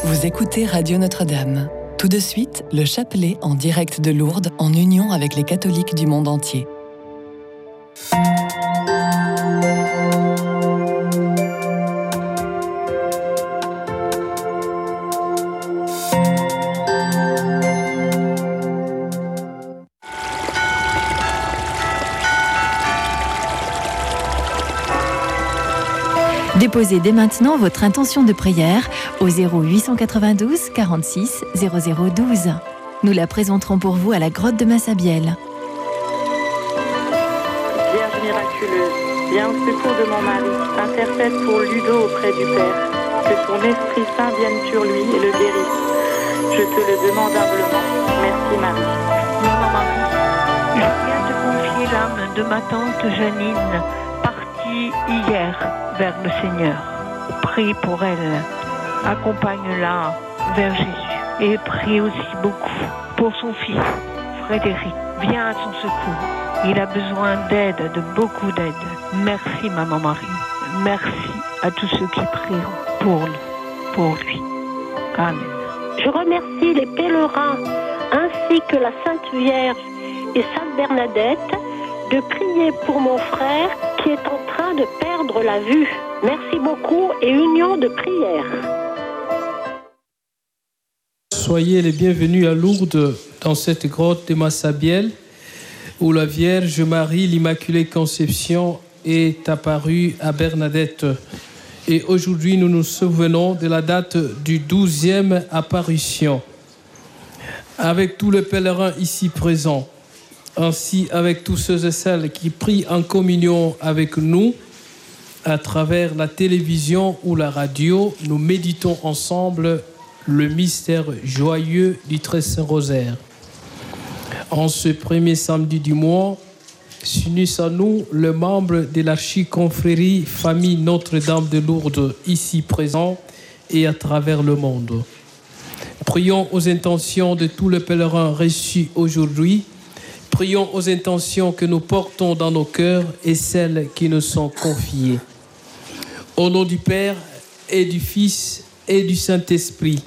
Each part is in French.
Vous écoutez Radio Notre-Dame. Tout de suite, le chapelet en direct de Lourdes en union avec les catholiques du monde entier. Déposez dès maintenant votre intention de prière au 0892 46 0012. Nous la présenterons pour vous à la grotte de Massabielle. Vierge miraculeuse, viens au secours de mon mari, intercède pour Ludo auprès du Père, que ton Esprit Saint vienne sur lui et le guérisse. Je te le demande humblement. Merci Marie. Maman Marie, je viens te confier l'âme de ma tante Janine, partie hier vers le Seigneur. Prie pour elle, accompagne-la vers Jésus et prie aussi beaucoup pour son fils, Frédéric. Viens à son secours. Il a besoin d'aide, de beaucoup d'aide. Merci Maman Marie. Merci à tous ceux qui prieront pour lui. Amen. Je remercie les pèlerins ainsi que la Sainte Vierge et Sainte Bernadette de prier pour mon frère qui est en train de perdre la vue. Merci beaucoup et union de prière. Soyez les bienvenus à Lourdes dans cette grotte de Massabielle où la Vierge Marie, l'Immaculée Conception, est apparue à Bernadette. Et aujourd'hui, nous nous souvenons de la date du 12e apparition. Avec tous les pèlerins ici présents, ainsi avec tous ceux et celles qui prient en communion avec nous, à travers la télévision ou la radio, nous méditons ensemble le mystère joyeux du Très Saint Rosaire. En ce premier samedi du mois, s'unissent à nous les membres de l'archiconfrérie Famille Notre-Dame de Lourdes, ici présents et à travers le monde. Prions aux intentions de tous les pèlerins reçus aujourd'hui. Prions aux intentions que nous portons dans nos cœurs et celles qui nous sont confiées. Au nom du Père et du Fils et du Saint-Esprit,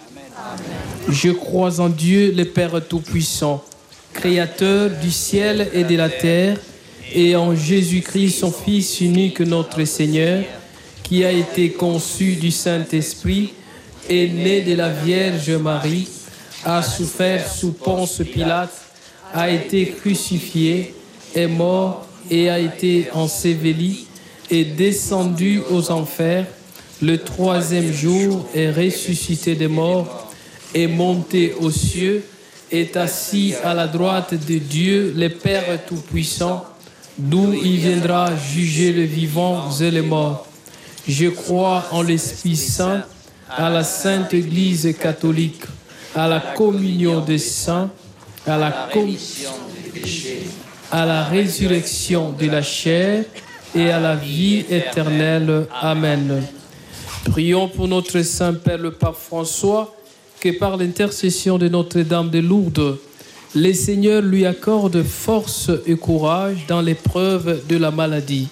je crois en Dieu, le Père Tout-Puissant, Créateur du ciel et de la terre, et en Jésus-Christ, son Fils unique, notre Seigneur, qui a été conçu du Saint-Esprit, est né de la Vierge Marie, a souffert sous Ponce Pilate, a été crucifié, est mort et a été enseveli, est descendu aux enfers, le troisième jour est ressuscité des morts, est monté aux cieux, est assis à la droite de Dieu, le Père Tout-Puissant, d'où il viendra juger les vivants et les morts. Je crois en l'Esprit Saint, à la Sainte Église catholique, à la communion des saints, à la commission des péchés, à la résurrection de la chair et à la vie éternelle. Amen. Prions pour notre Saint-Père le Pape François, que par l'intercession de Notre-Dame de Lourdes, le Seigneur lui accorde force et courage dans l'épreuve de la maladie.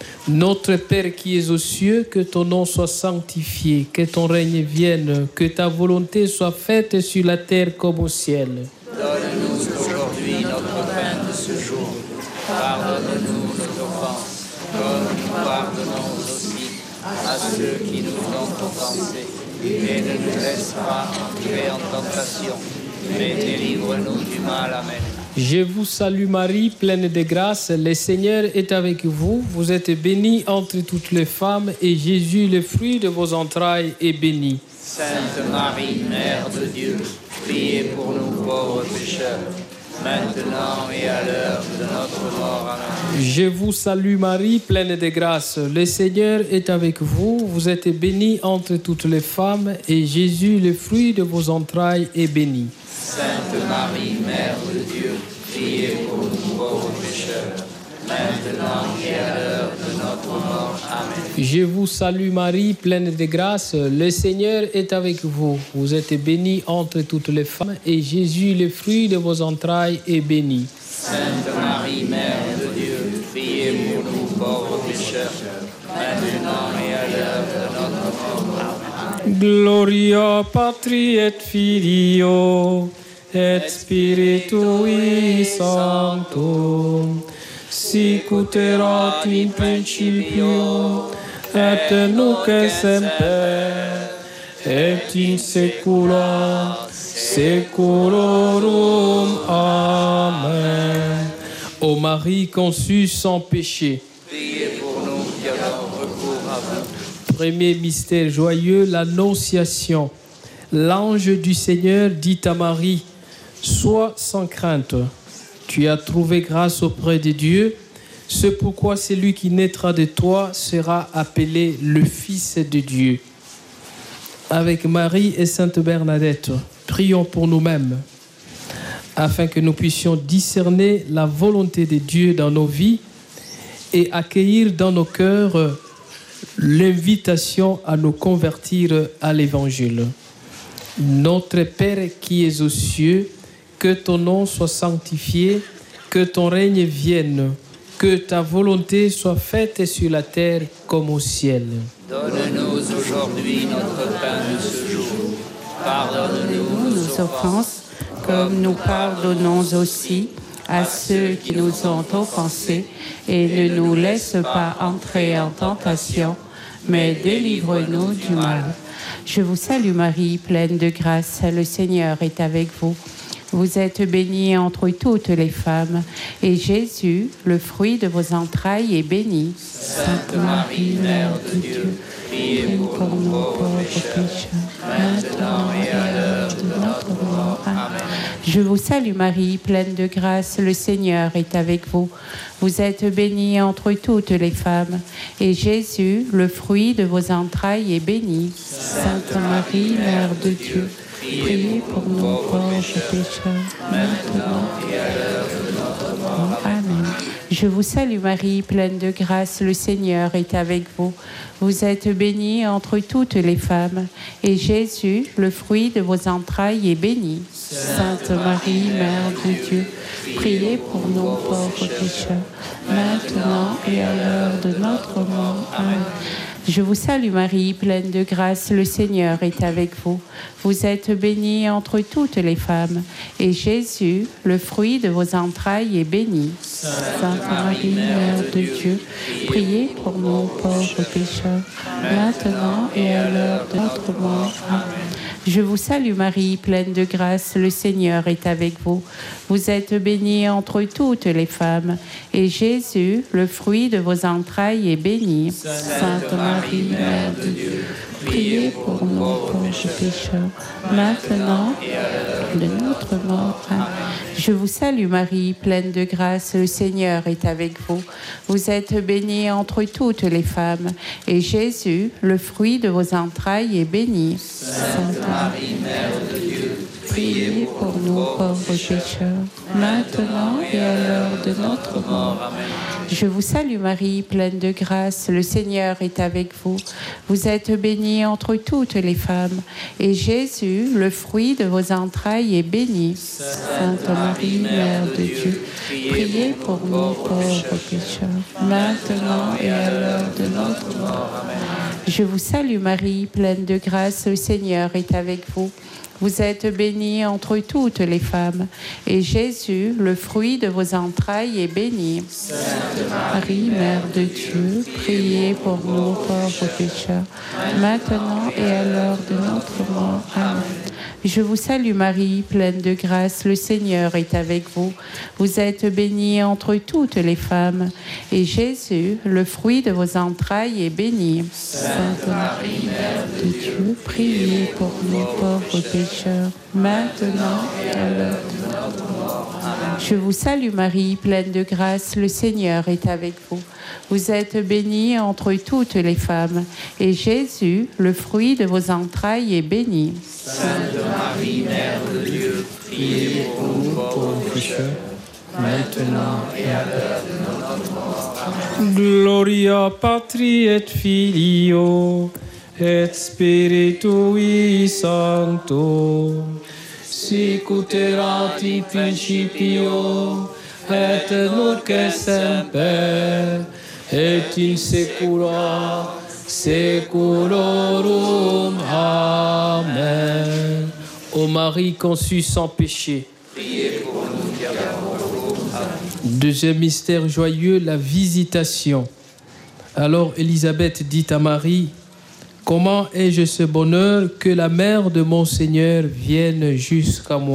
Notre Père qui es aux cieux, que ton nom soit sanctifié, que ton règne vienne, que ta volonté soit faite sur la terre comme au ciel. Donne-nous aujourd'hui notre pain de ce jour. Pardonne-nous nos offenses, comme nous pardonnons aussi à ceux qui nous ont offensés. Et ne nous laisse pas entrer en tentation, mais délivre-nous du mal. Amen. Je vous salue Marie, pleine de grâce, le Seigneur est avec vous. Vous êtes bénie entre toutes les femmes, et Jésus, le fruit de vos entrailles, est béni. Sainte Marie, Mère de Dieu, priez pour nous pauvres pécheurs, maintenant et à l'heure de notre mort. Amen. Je vous salue Marie, pleine de grâce, le Seigneur est avec vous. Vous êtes bénie entre toutes les femmes, et Jésus, le fruit de vos entrailles, est béni. Sainte Marie, Mère de Dieu, priez pour nous pauvres pécheurs, maintenant et à l'heure de notre mort. Amen. Je vous salue Marie, pleine de grâce, le Seigneur est avec vous. Vous êtes bénie entre toutes les femmes, et Jésus, le fruit de vos entrailles, est béni. Sainte Marie, Mère de Dieu, priez pour nous pauvres pécheurs, maintenant et à l'heure de notre mort. Amen. Gloria Patri et Filio et Spiritui Sancto, sic ut erat in principio et nunc et semper et in saecula saeculorum. Amen. Ô Marie conçue sans péché, Priez pour nous qui avons recours à vous. premier mystère joyeux, l'Annonciation. L'ange du Seigneur dit à Marie, sois sans crainte, tu as trouvé grâce auprès de Dieu, c'est pourquoi celui qui naîtra de toi sera appelé le Fils de Dieu. Avec Marie et Sainte Bernadette, prions pour nous-mêmes, afin que nous puissions discerner la volonté de Dieu dans nos vies et accueillir dans nos cœurs l'invitation à nous convertir à l'Évangile. Notre Père qui es aux cieux, que ton nom soit sanctifié, que ton règne vienne, que ta volonté soit faite sur la terre comme au ciel. Donne-nous aujourd'hui notre pain de ce jour. Pardonne-nous nos offenses, comme nous pardonnons aussi à ceux qui nous ont offensés, et ne nous laisse pas entrer en tentation, mais délivre-nous du mal. Je vous salue Marie, pleine de grâce, le Seigneur est avec vous. Vous êtes bénie entre toutes les femmes, et Jésus, le fruit de vos entrailles, est béni. Sainte Marie, Mère de Dieu, priez pour nous pauvres pécheurs, maintenant et à l'heure de notre mort. Amen. Je vous salue Marie, pleine de grâce, le Seigneur est avec vous. Vous êtes bénie entre toutes les femmes, et Jésus, le fruit de vos entrailles, est béni. Sainte Marie, Mère de Dieu, priez pour nous pauvres pécheurs, maintenant et à l'heure de notre mort. Amen. Je vous salue Marie, pleine de grâce, le Seigneur est avec vous. Vous êtes bénie entre toutes les femmes, et Jésus, le fruit de vos entrailles, est béni. Sainte Marie, Mère de Dieu, priez pour nous pauvres pécheurs, maintenant et à l'heure de notre mort. Amen. Je vous salue Marie, pleine de grâce, le Seigneur est avec vous. Vous êtes bénie entre toutes les femmes, et Jésus, le fruit de vos entrailles, est béni. Sainte Marie, Mère de Dieu, priez pour nous pauvres pécheurs, maintenant et à l'heure de notre mort. Amen. Je vous salue Marie, pleine de grâce, le Seigneur est avec vous. Vous êtes bénie entre toutes les femmes, et Jésus, le fruit de vos entrailles, est béni. Sainte Marie, Mère de Dieu, priez pour nous pauvres pécheurs, maintenant et à l'heure de notre mort. Amen. Je vous salue Marie, pleine de grâce, le Seigneur est avec vous. Vous êtes bénie entre toutes les femmes, et Jésus, le fruit de vos entrailles, est béni. Sainte Marie, Mère de Dieu, priez pour nous pauvres pécheurs, maintenant et à l'heure de notre mort. Amen. Je vous salue Marie, pleine de grâce, le Seigneur est avec vous. Vous êtes bénie entre toutes les femmes, et Jésus, le fruit de vos entrailles, est béni. Sainte Marie, Mère de Dieu, priez pour nous pauvres pécheurs, maintenant et à l'heure de notre mort. Amen. Je vous salue Marie, pleine de grâce, le Seigneur est avec vous. Vous êtes bénie entre toutes les femmes, et Jésus, le fruit de vos entrailles, est béni. Sainte Marie, Mère de Dieu, priez pour nous pauvres pécheurs, maintenant et à l'heure de notre mort. Amen. Je vous salue Marie, pleine de grâce, le Seigneur est avec vous. Vous êtes bénie entre toutes les femmes, et Jésus, le fruit de vos entrailles, est béni. Sainte Marie, Mère de Dieu, priez pour nous pauvres pécheurs, maintenant et à l'heure de notre mort. Amen. Je vous salue Marie, pleine de grâce, le Seigneur est avec vous. Vous êtes bénie entre toutes les femmes, et Jésus, le fruit de vos entrailles, est béni. Sainte Marie, Mère de Dieu, priez pour nous pauvres pécheurs, maintenant et à l'heure de notre mort. Amen. Gloria Patri et Filio et Spiritui Sancto, sic ut erat in principio et nunc et semper et in saecula Seculorum. Amen. Ô Marie conçue sans péché. Priez pour nous qui avons recours à vous. Deuxième mystère joyeux, la visitation. Alors Élisabeth dit à Marie, « Comment ai-je ce bonheur que la mère de mon Seigneur vienne jusqu'à moi ?»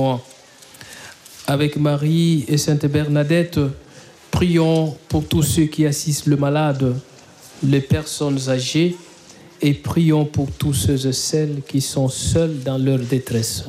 Avec Marie et Sainte Bernadette, prions pour tous ceux qui assistent le malade, les personnes âgées, et prions pour tous ceux et celles qui sont seuls dans leur détresse.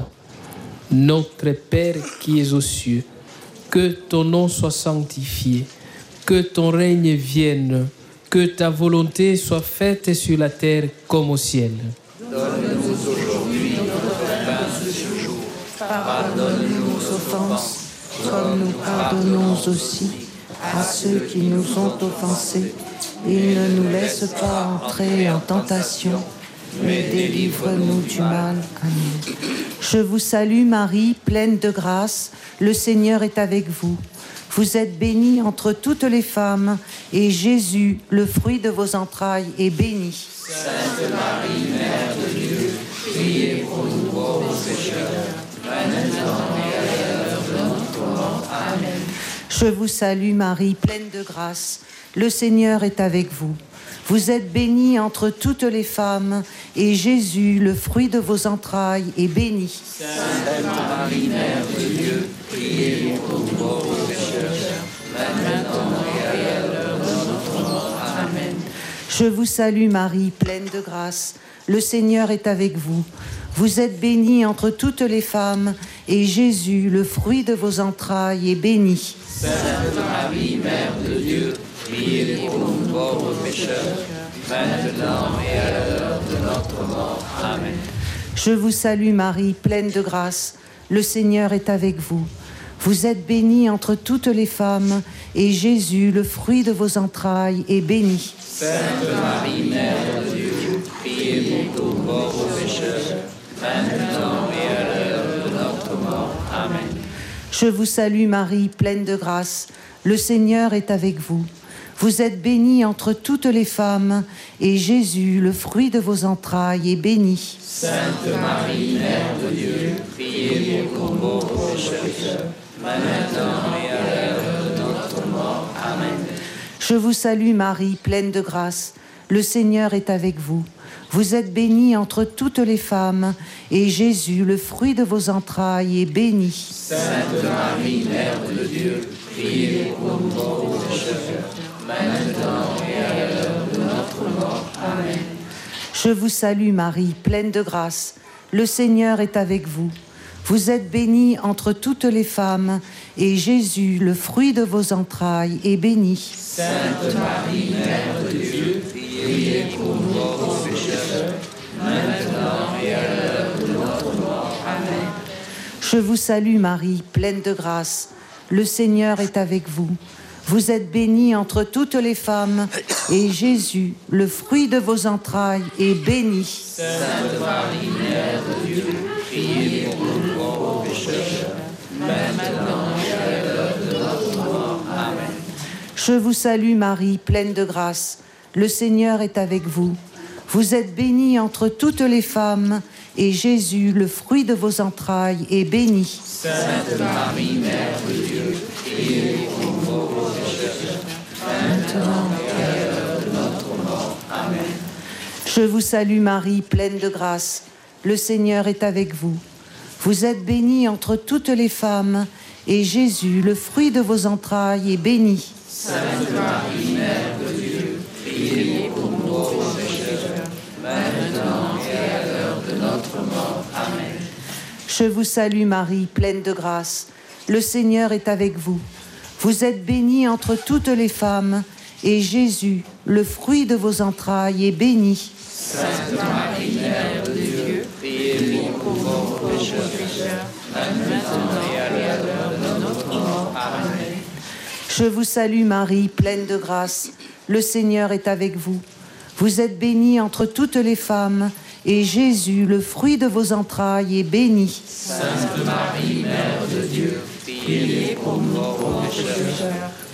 Notre Père qui es aux cieux, que ton nom soit sanctifié, que ton règne vienne, que ta volonté soit faite sur la terre comme au ciel. Donne-nous aujourd'hui notre pain de ce jour. Pardonne-nous nos offenses, comme nous pardonnons aussi à ceux qui nous ont offensés. Et ne nous laisse pas entrer en tentation, mais délivre-nous du mal. Amen. Je vous salue Marie, pleine de grâce, le Seigneur est avec vous. Vous êtes bénie entre toutes les femmes, et Jésus, le fruit de vos entrailles, est béni. Sainte Marie, Mère de Dieu, priez pour nous pauvres pécheurs, maintenant et à l'heure de notre mort. Amen. Je vous salue Marie, pleine de grâce, le Seigneur est avec vous. Vous êtes bénie entre toutes les femmes, et Jésus, le fruit de vos entrailles, est béni. Sainte Marie, Mère de Dieu, priez pour nous pauvres pécheurs, maintenant et à l'heure de notre mort. Amen. Je vous salue Marie, pleine de grâce, le Seigneur est avec vous. Vous êtes bénie entre toutes les femmes, et Jésus, le fruit de vos entrailles, est béni. Sainte Marie, Mère de Dieu, priez pour nous pauvres pécheurs, maintenant et à l'heure de notre mort. Amen. Je vous salue Marie, pleine de grâce, le Seigneur est avec vous. Vous êtes bénie entre toutes les femmes, et Jésus, le fruit de vos entrailles, est béni. Sainte Marie, Mère de Dieu, priez pour nous pauvres pécheurs, maintenant et à l'heure de notre mort. Amen. Je vous salue Marie, pleine de grâce, le Seigneur est avec vous. Vous êtes bénie entre toutes les femmes, et Jésus, le fruit de vos entrailles, est béni. Sainte Marie, Mère de Dieu, priez pour nous pauvres pécheurs, maintenant et à l'heure de notre mort. Amen. Je vous salue Marie, pleine de grâce, le Seigneur est avec vous. Vous êtes bénie entre toutes les femmes, et Jésus, le fruit de vos entrailles, est béni. Sainte Marie, Mère de Dieu, priez pour nous pauvres pécheurs, maintenant et à l'heure de notre mort. Amen. Je vous salue Marie, pleine de grâce, le Seigneur est avec vous. Vous êtes bénie entre toutes les femmes, et Jésus, le fruit de vos entrailles, est béni. Sainte Marie, Mère de Dieu, priez pour nous pauvres pécheurs, maintenant et à l'heure de notre mort. Amen. Je vous salue Marie, pleine de grâce, le Seigneur est avec vous. Vous êtes bénie entre toutes les femmes, et Jésus, le fruit de vos entrailles, est béni. Sainte Marie, Mère de Dieu, priez pour nous pauvres pécheurs, maintenant et à l'heure de notre mort. Amen. Je vous salue Marie, pleine de grâce, le Seigneur est avec vous. Vous êtes bénie entre toutes les femmes, et Jésus, le fruit de vos entrailles, est béni. Sainte Marie, Mère de Dieu, priez pour nous pauvres pécheurs, maintenant et à l'heure de notre mort. Amen. Je vous salue Marie, pleine de grâce, le Seigneur est avec vous. Vous êtes bénie entre toutes les femmes, et Jésus, le fruit de vos entrailles, est béni. Sainte Marie, Mère de Dieu, priez pour nous pauvres pécheurs, maintenant et à l'heure de notre mort. Amen. Je vous salue Marie, pleine de grâce, le Seigneur est avec vous. Vous êtes bénie entre toutes les femmes, et Jésus, le fruit de vos entrailles, est béni. Sainte Marie, Mère de Dieu, priez pour nous pauvres pécheurs, maintenant et à l'heure de notre mort. Amen. Je vous salue Marie, pleine de grâce, le Seigneur est avec vous. Vous êtes bénie entre toutes les femmes, et Jésus, le fruit de vos entrailles, est béni. Sainte Marie, Mère de Dieu, priez pour nous pauvres pécheurs,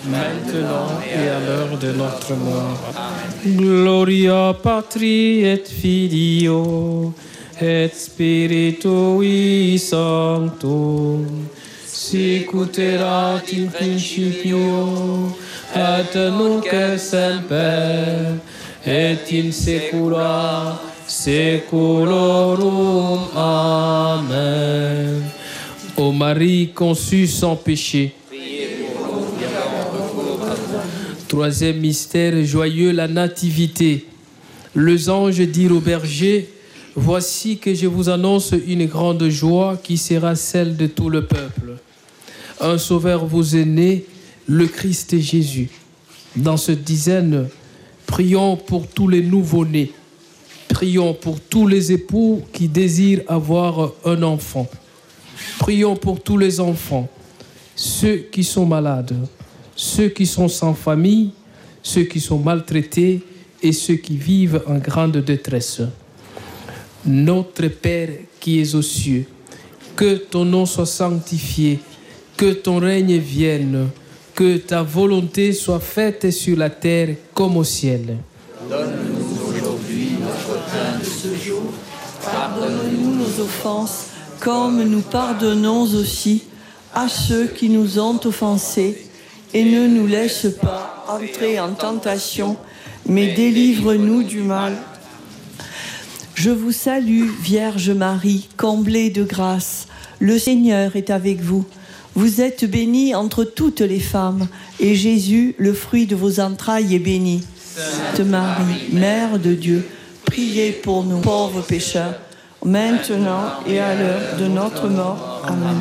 maintenant et à l'heure de notre mort. Gloria Patri et Filio et Spiritui Sanctum, sic ut erat in principio et nunc et semper et in saecula saeculorum. Amen. Ô Marie conçue sans péché. Troisième mystère joyeux, la nativité. Les anges dirent aux bergers: voici que je vous annonce une grande joie qui sera celle de tout le peuple. Un sauveur vous est né, le Christ Jésus. Dans cette dizaine, prions pour tous les nouveau-nés. Prions pour tous les époux qui désirent avoir un enfant. Prions pour tous les enfants, ceux qui sont malades, ceux qui sont sans famille, ceux qui sont maltraités et ceux qui vivent en grande détresse. Notre Père qui es aux cieux, que ton nom soit sanctifié, que ton règne vienne, que ta volonté soit faite sur la terre comme au ciel. Donne-nous aujourd'hui notre pain de ce jour. Pardonne-nous nos offenses, comme nous pardonnons aussi à ceux qui nous ont offensés. Et ne nous laisse pas entrer en tentation, mais délivre-nous du mal. Je vous salue, Vierge Marie, comblée de grâce. Le Seigneur est avec vous. Vous êtes bénie entre toutes les femmes, et Jésus, le fruit de vos entrailles, est béni. Sainte Marie, Mère de Dieu, priez pour nous pauvres pécheurs, maintenant et à l'heure de notre mort. Amen.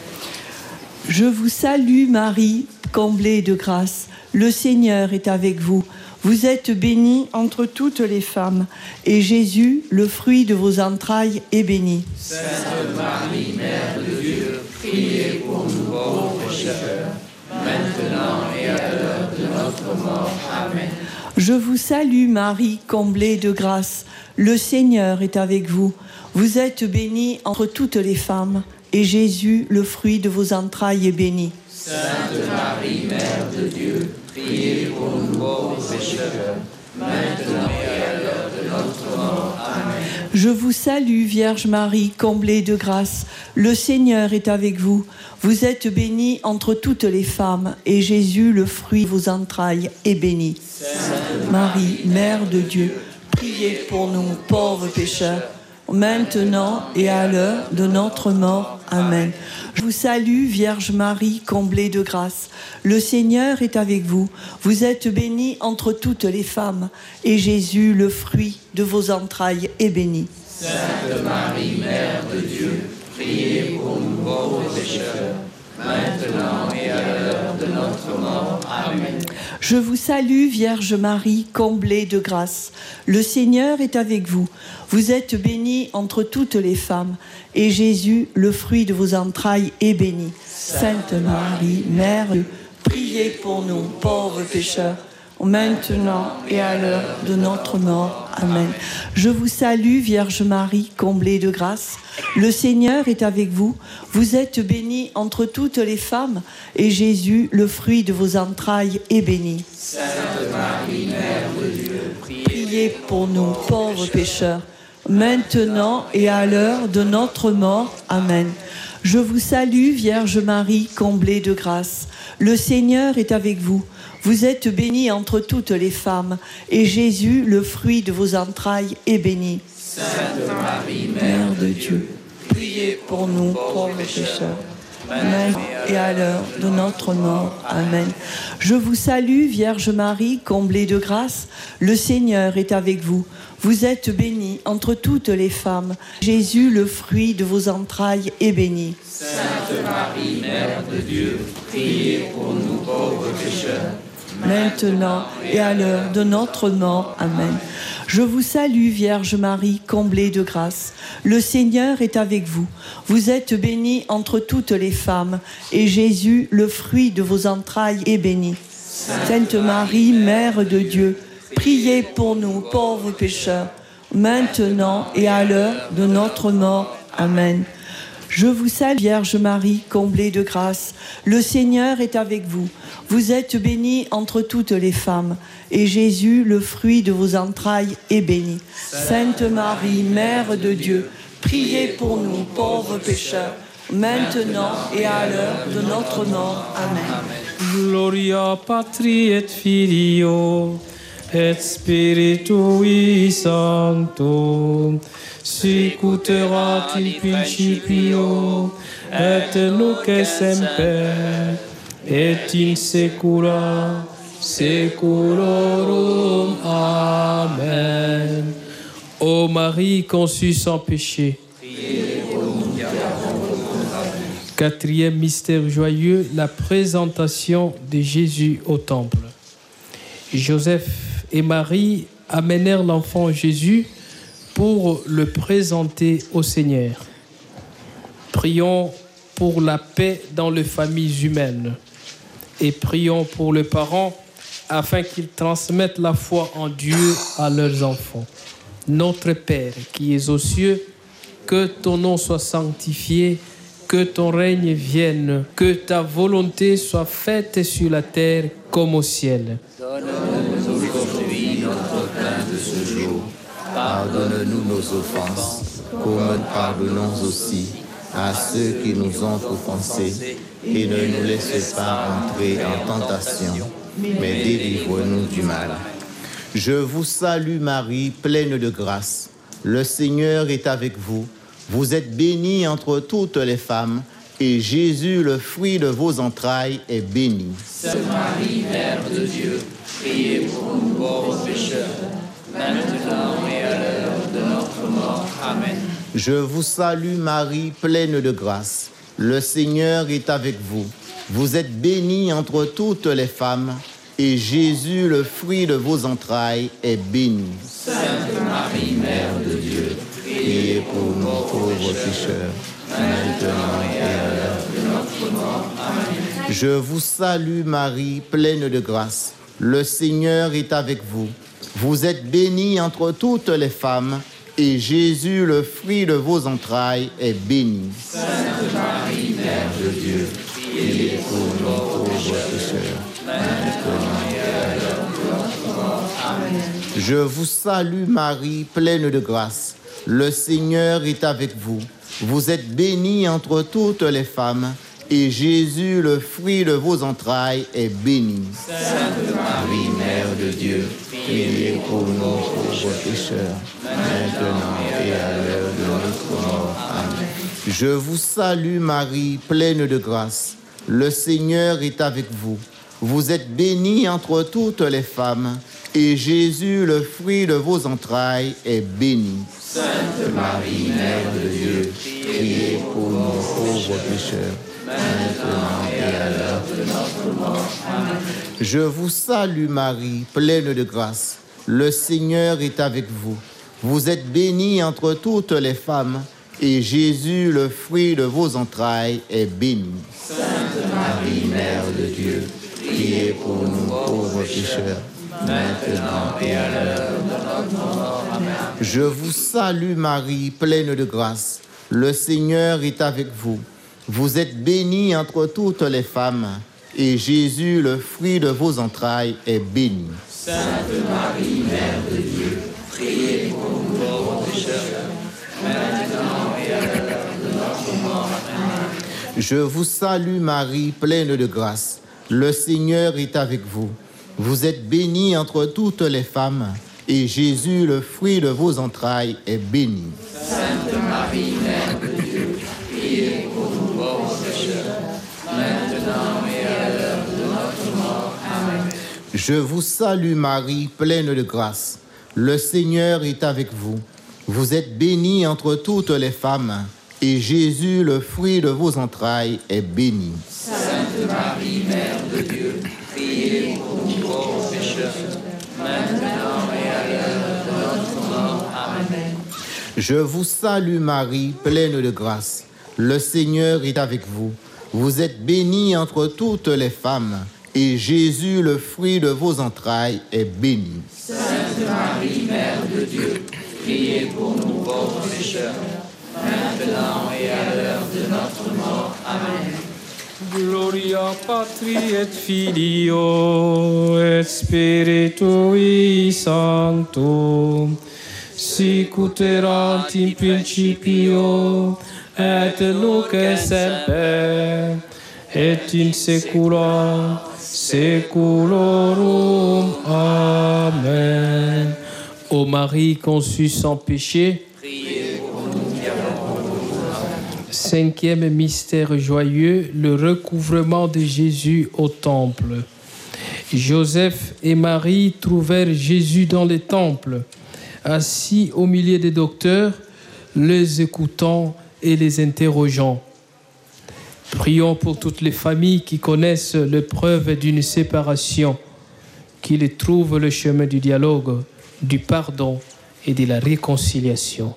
Je vous salue, Marie, comblée de grâce. Le Seigneur est avec vous. Vous êtes bénie entre toutes les femmes, et Jésus, le fruit de vos entrailles, est béni. Sainte Marie, Mère de Dieu, priez pour nous pauvres pécheurs, maintenant et à l'heure de notre mort. Amen. Je vous salue, Marie, comblée de grâce. Le Seigneur est avec vous. Vous êtes bénie entre toutes les femmes, et Jésus, le fruit de vos entrailles, est béni. Sainte Marie, Mère de Dieu, priez pour nous pauvres pécheurs, maintenant et à l'heure de notre mort. Amen. Je vous salue, Vierge Marie, comblée de grâce. Le Seigneur est avec vous. Vous êtes bénie entre toutes les femmes, et Jésus, le fruit de vos entrailles, est béni. Sainte Marie, Mère de Dieu, priez pour nous pauvres pécheurs, maintenant et à l'heure de notre mort. Amen. Je vous salue, Vierge Marie, comblée de grâce. Le Seigneur est avec vous. Vous êtes bénie entre toutes les femmes, et Jésus, le fruit de vos entrailles, est béni. Sainte Marie, Mère de Dieu, priez pour nous pauvres pécheurs, maintenant et à l'heure de notre mort. Amen. Je vous salue, Vierge Marie, comblée de grâce. Le Seigneur est avec vous. Vous êtes bénie entre toutes les femmes, et Jésus, le fruit de vos entrailles, est béni. Sainte Marie, Mère de Dieu, priez pour nous, pauvres pécheurs, maintenant et à l'heure de notre mort. Amen. Je vous salue, Vierge Marie, comblée de grâce. Le Seigneur est avec vous. Vous êtes bénie entre toutes les femmes, et Jésus, le fruit de vos entrailles, est béni. Sainte Marie, Mère de Dieu, priez pour nous, pauvres pécheurs, maintenant et à l'heure de notre mort. Amen. Je vous salue, Vierge Marie, comblée de grâce. Le Seigneur est avec vous. Vous êtes bénie entre toutes les femmes, et Jésus, le fruit de vos entrailles, est béni. Sainte Marie, Mère de Dieu, priez pour nous, pauvres pécheurs, maintenant et à l'heure de notre mort. Amen. Je vous salue, Vierge Marie, comblée de grâce. Le Seigneur est avec vous. Vous êtes bénie entre toutes les femmes. Jésus, le fruit de vos entrailles, est béni. Sainte Marie, Mère de Dieu, priez pour nous pauvres pécheurs, maintenant et à l'heure de notre mort. Amen. Je vous salue, Vierge Marie, comblée de grâce. Le Seigneur est avec vous. Vous êtes bénie entre toutes les femmes, et Jésus, le fruit de vos entrailles, est béni. Sainte Marie, Mère de Dieu, priez pour nous, pauvres pécheurs, maintenant et à l'heure de notre mort. Amen. Je vous salue, Vierge Marie, comblée de grâce. Le Seigneur est avec vous. Vous êtes bénie entre toutes les femmes, et Jésus, le fruit de vos entrailles, est béni. Sainte Marie, Mère de Dieu, priez pour nous, pauvres pécheurs, maintenant et à l'heure de notre mort. Amen. Gloria Patri et Filio et Spiritui Sancto, sic ut erat in principio et nunc et semper et in saecula saeculorum. Amen. Ô Marie conçue sans péché. Quatrième mystère joyeux, la présentation de Jésus au temple. Joseph et Marie amenèrent l'enfant Jésus pour le présenter au Seigneur. Prions pour la paix dans les familles humaines et prions pour les parents afin qu'ils transmettent la foi en Dieu à leurs enfants. Notre Père qui es aux cieux, que ton nom soit sanctifié, que ton règne vienne, que ta volonté soit faite sur la terre comme au ciel. Donne-nous aujourd'hui notre pain de ce jour. Pardonne-nous nos offenses, comme nous pardonnons aussi à ceux qui nous ont offensés. Et ne nous laisse pas entrer en tentation, mais délivre-nous du mal. Je vous salue Marie, pleine de grâce. Le Seigneur est avec vous. Vous êtes bénie entre toutes les femmes, et Jésus, le fruit de vos entrailles, est béni. Sainte Marie, Mère de Dieu, priez pour nous pauvres pécheurs, maintenant et à l'heure de notre mort. Amen. Je vous salue Marie, pleine de grâce. Le Seigneur est avec vous. Vous êtes bénie entre toutes les femmes, et Jésus, le fruit de vos entrailles, est béni. Sainte Marie, Mère de Dieu, priez pour nous pauvres pécheurs, maintenant et à l'heure de notre mort. Amen. Je vous salue Marie, pleine de grâce. Le Seigneur est avec vous. Vous êtes bénie entre toutes les femmes, et Jésus, le fruit de vos entrailles, est béni. Sainte Marie, Mère de Dieu, priez pour nous pauvres pécheurs, maintenant et à l'heure de notre mort. Amen. Je vous salue Marie, pleine de grâce. Le Seigneur est avec vous. Vous êtes bénie entre toutes les femmes, et Jésus, le fruit de vos entrailles, est béni. Sainte Marie, Mère de Dieu, priez pour nous pauvres pécheurs, maintenant et à l'heure de notre mort. Amen. Je vous salue Marie, pleine de grâce. Le Seigneur est avec vous. Vous êtes bénie entre toutes les femmes, et Jésus, le fruit de vos entrailles, est béni. Sainte Marie, Mère de Dieu, priez pour nous pauvres pécheurs, maintenant et à l'heure de notre mort. Amen. Je vous salue Marie, pleine de grâce. Le Seigneur est avec vous. Vous êtes bénie entre toutes les femmes, et Jésus, le fruit de vos entrailles, est béni. Sainte Marie, Mère de Dieu, priez pour nous pauvres pécheurs, maintenant et à l'heure de notre mort. Amen. Je vous salue Marie, pleine de grâce. Le Seigneur est avec vous. Vous êtes bénie entre toutes les femmes, et Jésus, le fruit de vos entrailles, est béni. Sainte Marie, Mère de Dieu, priez pour nous pauvres pécheurs, maintenant et à l'heure de notre mort. Amen. Je vous salue Marie, pleine de grâce. Le Seigneur est avec vous. Vous êtes bénie entre toutes les femmes, et Jésus, le fruit de vos entrailles, est béni. Sainte Marie, Mère de Dieu, priez pour nous pauvres pécheurs, maintenant et à l'heure de notre mort. Amen. Je vous salue Marie, pleine de grâce. Le Seigneur est avec vous. Vous êtes bénie entre toutes les femmes, et Jésus, le fruit de vos entrailles, est béni. Sainte Marie, Mère de Dieu, priez pour nous pauvres pécheurs, maintenant et à l'heure de notre mort. Amen. Je vous salue Marie, pleine de grâce. Le Seigneur est avec vous. Vous êtes bénie entre toutes les femmes, et Jésus, le fruit de vos entrailles, est béni. Sainte Marie, Mère de Dieu, priez pour nous pauvres pécheurs, maintenant et à l'heure de notre mort. Amen. Gloria Patri et Filio et Spiritui Sancto, sic ut erat in principio et nunc et semper et in saecula saeculorum. Amen. Ô Marie conçue sans péché, Priez pour nous qui avons recours. Cinquième mystère joyeux, le recouvrement de Jésus au temple. Joseph et Marie trouvèrent Jésus dans le temple, assis au milieu des docteurs, les écoutant et les interrogeant. Prions pour toutes les familles qui connaissent l'épreuve d'une séparation, qu'ils trouvent le chemin du dialogue, du pardon et de la réconciliation.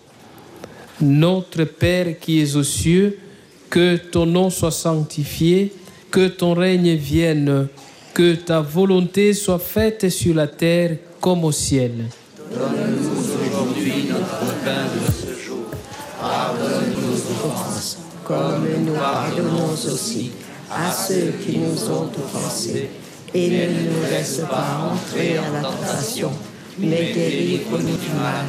Notre Père qui es aux cieux, que ton nom soit sanctifié, que ton règne vienne, que ta volonté soit faite sur la terre comme au ciel. Donne-nous aujourd'hui notre pain de ce jour. Pardonne nos offenses, comme nous pardonnons aussi à ceux qui nous ont offensés. Et ne nous laisse pas entrer en tentation, mais délivre-nous du mal.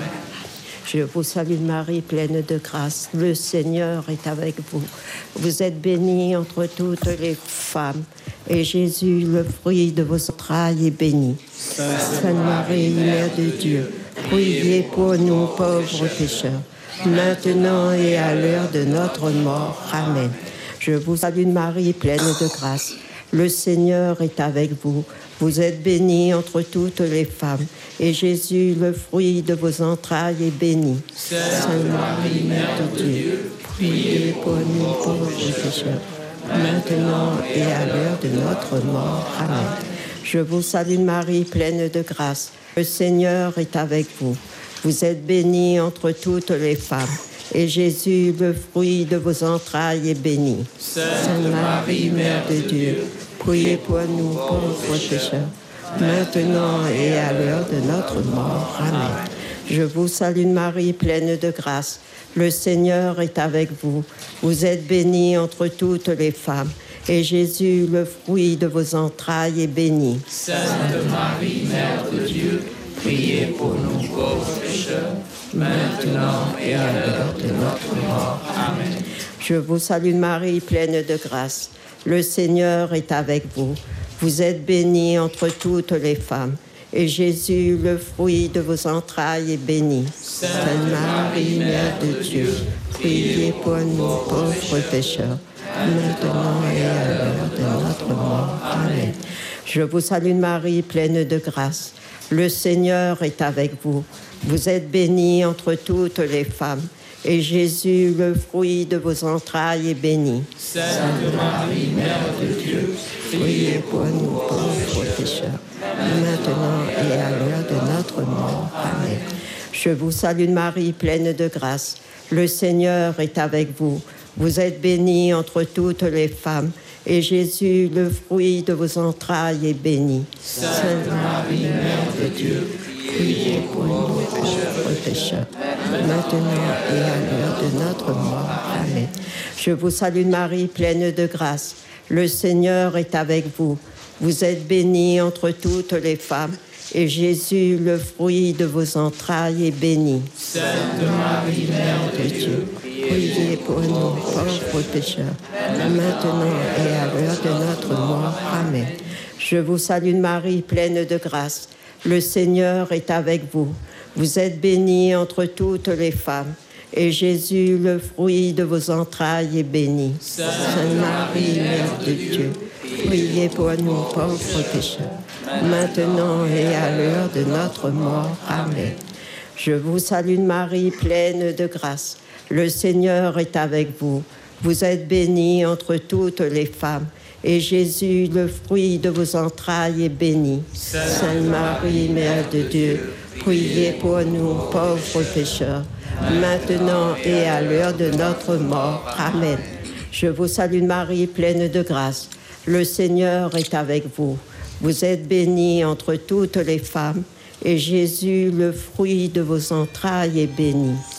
Je vous salue Marie, pleine de grâce. Le Seigneur est avec vous. Vous êtes bénie entre toutes les femmes. Et Jésus, le fruit de vos entrailles, est béni. Sainte Marie, Mère de Dieu, priez pour nous pauvres pécheurs, maintenant et à l'heure de notre mort. Amen. Je vous salue Marie, pleine de grâce. Le Seigneur est avec vous. Vous êtes bénie entre toutes les femmes, et Jésus, le fruit de vos entrailles, est béni. Sainte Marie, Mère de Dieu, priez pour nous pauvres pécheurs, maintenant et à l'heure de notre mort. Amen. Je vous salue Marie, pleine de grâce. Le Seigneur est avec vous. Vous êtes bénie entre toutes les femmes, et Jésus, le fruit de vos entrailles, est béni. Sainte Marie, Mère de Dieu, priez pour nous pauvres pécheurs, maintenant et à l'heure de notre mort. Amen. Je vous salue Marie, pleine de grâce. Le Seigneur est avec vous. Vous êtes bénie entre toutes les femmes, et Jésus, le fruit de vos entrailles, est béni. Sainte Marie, Mère de Dieu, priez pour nous pauvres pécheurs, maintenant et à l'heure de notre mort. Amen. Je vous salue Marie, pleine de grâce. Le Seigneur est avec vous. Vous êtes bénie entre toutes les femmes, et Jésus, le fruit de vos entrailles, est béni. Sainte Marie, Mère de Dieu, priez pour nous pauvres pécheurs, maintenant et à l'heure de notre mort. Amen. Je vous salue Marie, pleine de grâce. Le Seigneur est avec vous. Vous êtes bénie entre toutes les femmes, et Jésus, le fruit de vos entrailles, est béni. Sainte Marie, Mère de Dieu, priez pour nous pauvres pécheurs, maintenant et à l'heure de notre mort. Amen. Je vous salue Marie, pleine de grâce. Le Seigneur est avec vous. Vous êtes bénie entre toutes les femmes, et Jésus, le fruit de vos entrailles, est béni. Sainte Marie, Mère de Dieu, priez pour nous pauvres pécheurs, maintenant et à l'heure de notre mort. Amen. Je vous salue Marie, pleine de grâce. Le Seigneur est avec vous. Vous êtes bénie entre toutes les femmes, et Jésus, le fruit de vos entrailles, est béni. Sainte Marie, Mère de Dieu, priez pour nous pauvres pécheurs, maintenant et à l'heure de notre mort. Amen. Je vous salue Marie, pleine de grâce. Le Seigneur est avec vous. Vous êtes bénie entre toutes les femmes, et Jésus, le fruit de vos entrailles, est béni. Sainte Marie, Mère de Dieu, priez pour nous pauvres pécheurs, maintenant et à l'heure de notre mort. Amen. Je vous salue Marie, pleine de grâce. Le Seigneur est avec vous. Vous êtes bénie entre toutes les femmes, et Jésus, le fruit de vos entrailles, est béni. Sainte Marie, Mère de Dieu, priez pour nous pauvres pécheurs, maintenant et à l'heure de notre mort. Amen. Je vous salue Marie, pleine de grâce. Le Seigneur est avec vous. Vous êtes bénie entre toutes les femmes, et Jésus, le fruit de vos entrailles, est béni.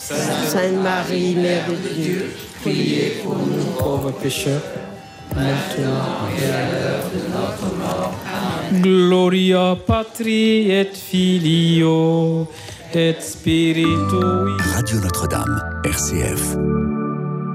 Sainte Marie, Mère de Dieu, priez pour nous pauvres pécheurs, maintenant et à l'heure de notre mort. Amen. Gloria Patri et Filio et Spiritui. Radio Notre-Dame, RCF.